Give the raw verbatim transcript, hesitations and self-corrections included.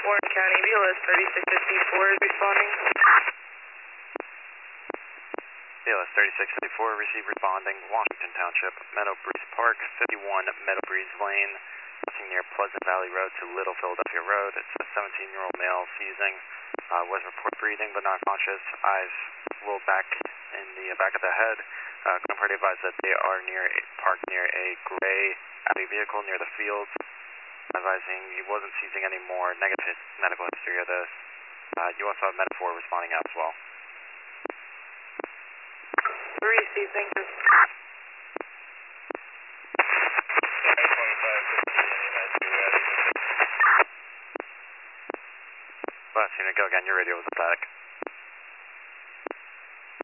Warren County, B L S thirty-six fifty-four is responding. B L S thirty-six fifty-four, receive responding, Washington Township, Meadow Breeze Park, fifty-one Meadow Breeze Lane, crossing near Pleasant Valley Road to Little Philadelphia Road. It's a seventeen-year-old male seizing, uh, was report breathing but not conscious, eyes a little back in the back of the head. Uh, Glen Party advised that they are near a, parked near a gray Audi vehicle near the field. Advising he wasn't seizing anymore. Negative medical history of this. Uh, you also have Med four responding out as well. Three seizing. Last unit, go again. Your radio was static.